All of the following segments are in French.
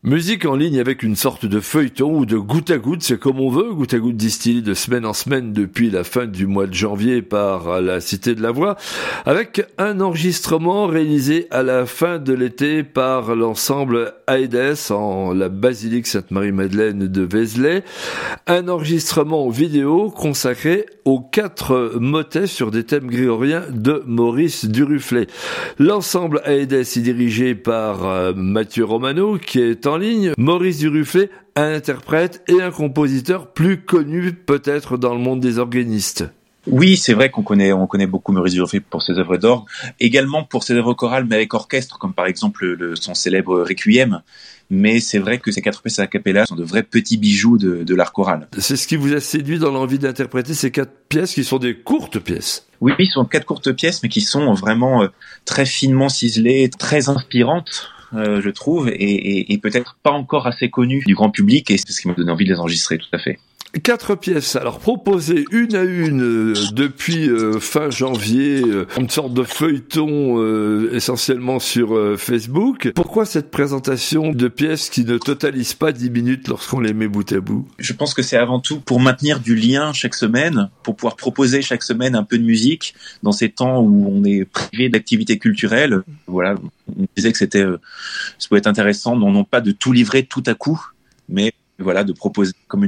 Musique en ligne avec une sorte de feuilleton ou de goutte à goutte, c'est comme on veut, goutte à goutte distillé de semaine en semaine depuis la fin du mois de janvier par la Cité de la Voix, avec un enregistrement réalisé à la fin de l'été par l'ensemble Aedes en la basilique Sainte-Marie-Madeleine de Vézelay, un enregistrement vidéo consacré aux 4 motets sur des thèmes grégoriens de Maurice Duruflé. L'ensemble Aedes est dirigé par Mathieu Romano, qui est en ligne. Maurice Duruflé, un interprète et un compositeur plus connu peut-être dans le monde des organistes. Oui, c'est vrai qu'on connaît beaucoup Maurice Duruflé pour ses œuvres d'orgue, également pour ses œuvres chorales mais avec orchestre, comme par exemple son célèbre Requiem. Mais c'est vrai que ces 4 pièces a cappella sont de vrais petits bijoux de l'art choral. C'est ce qui vous a séduit dans l'envie d'interpréter ces 4 pièces qui sont des courtes pièces. Oui, ce sont 4 courtes pièces mais qui sont vraiment très finement ciselées, très inspirantes. Je trouve, et peut-être pas encore assez connu du grand public, et c'est ce qui m'a donné envie de les enregistrer, tout à fait. 4 pièces, alors proposées une à une depuis fin janvier, une sorte de feuilleton essentiellement sur Facebook. Pourquoi cette présentation de pièces qui ne totalisent pas 10 minutes lorsqu'on les met bout à bout ? Je pense que c'est avant tout pour maintenir du lien chaque semaine, pour pouvoir proposer chaque semaine un peu de musique dans ces temps où on est privé d'activités culturelles. Voilà, on disait que ça pouvait être intéressant, non pas de tout livrer tout à coup, mais voilà, de proposer comme un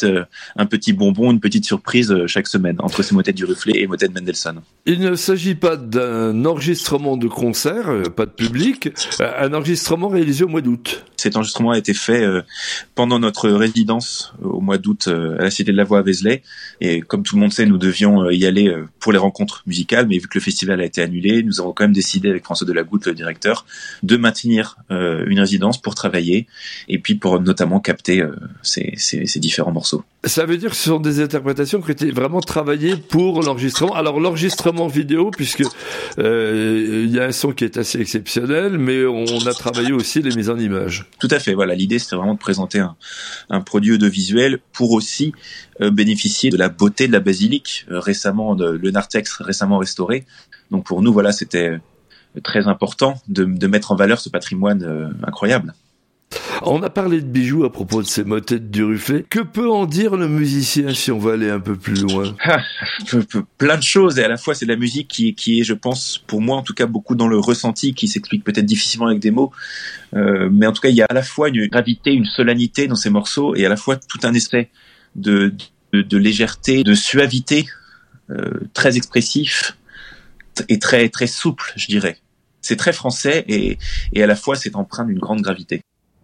petit bonbon, une petite surprise chaque semaine entre ces motets Duruflé et motets de Mendelssohn. Il ne s'agit pas d'un enregistrement de concert, pas de public, un enregistrement réalisé au mois d'août. Cet enregistrement a été fait pendant notre résidence au mois d'août à la Cité de la Voix à Vézelay. Et comme tout le monde sait, nous devions y aller pour les rencontres musicales, mais vu que le festival a été annulé, nous avons quand même décidé avec François Delagoutte, le directeur, de maintenir une résidence pour travailler et puis pour notamment capter ces différents morceaux. Ça veut dire que ce sont des interprétations qui ont été vraiment travaillées pour l'enregistrement. Alors l'enregistrement vidéo, puisque il y a un son qui est assez exceptionnel, mais on a travaillé aussi les mises en image. Tout à fait, voilà, l'idée c'était vraiment de présenter un produit audiovisuel pour aussi bénéficier de la beauté de la basilique, le narthex récemment restauré. Donc pour nous, voilà, c'était très important de mettre en valeur ce patrimoine incroyable. On a parlé de bijoux à propos de ces motets de Duruflé. Que peut en dire le musicien si on va aller un peu plus loin ? Plein de choses, et à la fois c'est de la musique qui est, je pense, pour moi en tout cas, beaucoup dans le ressenti, qui s'explique peut-être difficilement avec des mots, mais en tout cas il y a à la fois une gravité, une solennité dans ces morceaux, et à la fois tout un essai de légèreté, de suavité, très expressif et très très souple, je dirais. C'est très français et à la fois c'est empreint d'une grande gravité.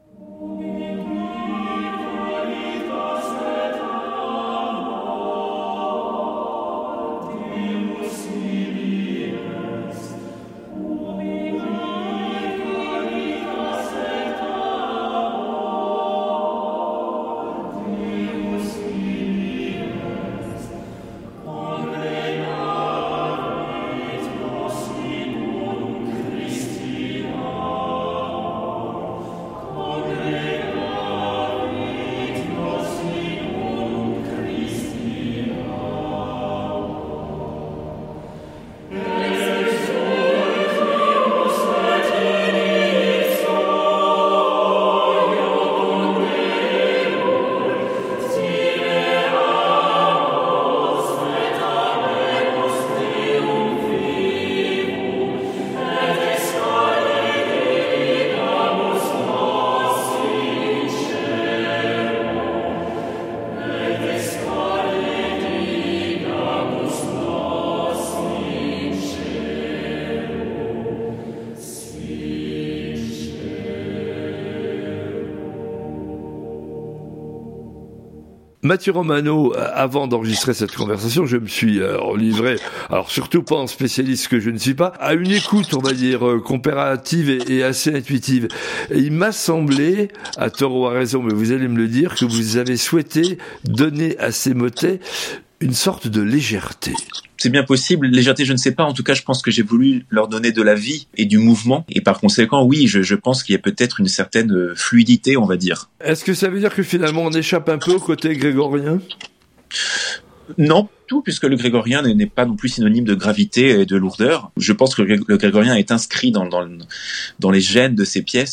Mathieu Romano, avant d'enregistrer cette conversation, je me suis livré, alors surtout pas en spécialiste que je ne suis pas, à une écoute, on va dire, comparative et assez intuitive. Et il m'a semblé, à tort ou à raison, mais vous allez me le dire, que vous avez souhaité donner à ces motets une sorte de légèreté. C'est bien possible. Légèreté, je ne sais pas. En tout cas, je pense que j'ai voulu leur donner de la vie et du mouvement. Et par conséquent, oui, je pense qu'il y a peut-être une certaine fluidité, on va dire. Est-ce que ça veut dire que finalement on échappe un peu au côté grégorien ? Non, tout, puisque le grégorien n'est pas non plus synonyme de gravité et de lourdeur. Je pense que le grégorien est inscrit dans les gènes de ces pièces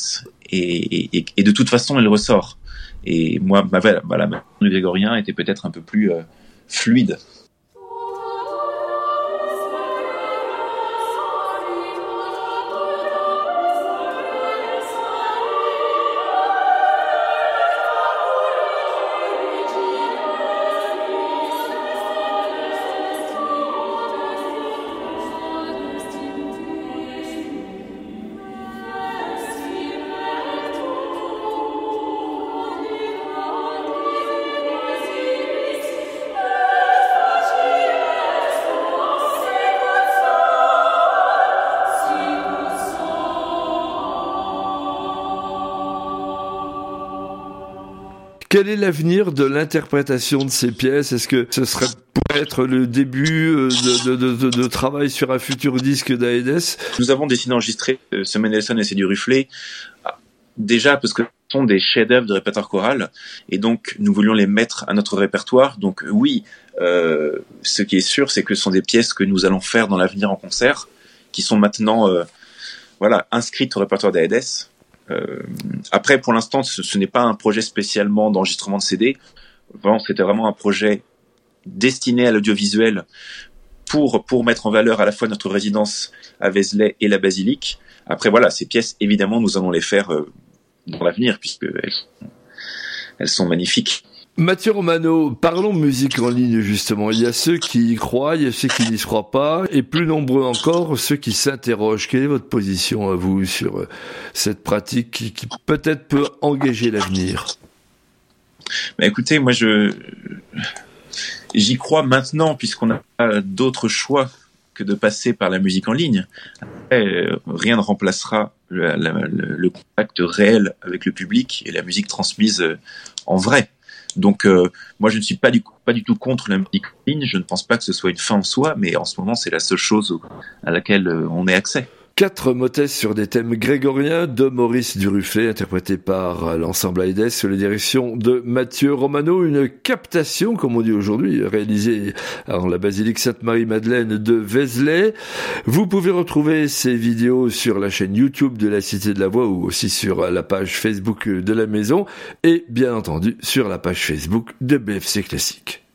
et de toute façon elle ressort. Et moi, ma version du grégorien était peut-être un peu plus fluide. Quel est l'avenir de l'interprétation de ces pièces? Est-ce que ce serait pour être le début de travail sur un futur disque d'Aedes? Nous avons décidé d'enregistrer ce Mendelssohn et c'est du Rufflet, déjà parce que ce sont des chefs-d'œuvre de répertoire choral, et donc nous voulions les mettre à notre répertoire. Donc oui, ce qui est sûr, c'est que ce sont des pièces que nous allons faire dans l'avenir en concert, qui sont maintenant inscrites au répertoire d'Aedes. Après, pour l'instant, ce n'est pas un projet spécialement d'enregistrement de CD. Vraiment, c'était vraiment un projet destiné à l'audiovisuel pour mettre en valeur à la fois notre résidence à Vézelay et la basilique. Après, voilà, ces pièces, évidemment, nous allons les faire dans l'avenir, puisqu'elles sont magnifiques. Mathieu Romano, parlons musique en ligne justement. Il y a ceux qui y croient, il y a ceux qui n'y croient pas, et plus nombreux encore, ceux qui s'interrogent. Quelle est votre position à vous sur cette pratique qui peut-être peut engager l'avenir? Écoutez, moi j'y crois maintenant, puisqu'on a d'autres choix que de passer par la musique en ligne. Après, rien ne remplacera le contact réel avec le public et la musique transmise en vrai. Donc moi je ne suis pas du tout contre la musique en ligne, je ne pense pas que ce soit une fin en soi, mais en ce moment c'est la seule chose à laquelle on ait accès. 4 motets sur des thèmes grégoriens de Maurice Duruflet, interprété par l'ensemble Aedes sous la direction de Mathieu Romano. Une captation, comme on dit aujourd'hui, réalisée en la basilique Sainte-Marie-Madeleine de Vézelay. Vous pouvez retrouver ces vidéos sur la chaîne YouTube de la Cité de la Voix ou aussi sur la page Facebook de la maison et bien entendu sur la page Facebook de BFC Classique.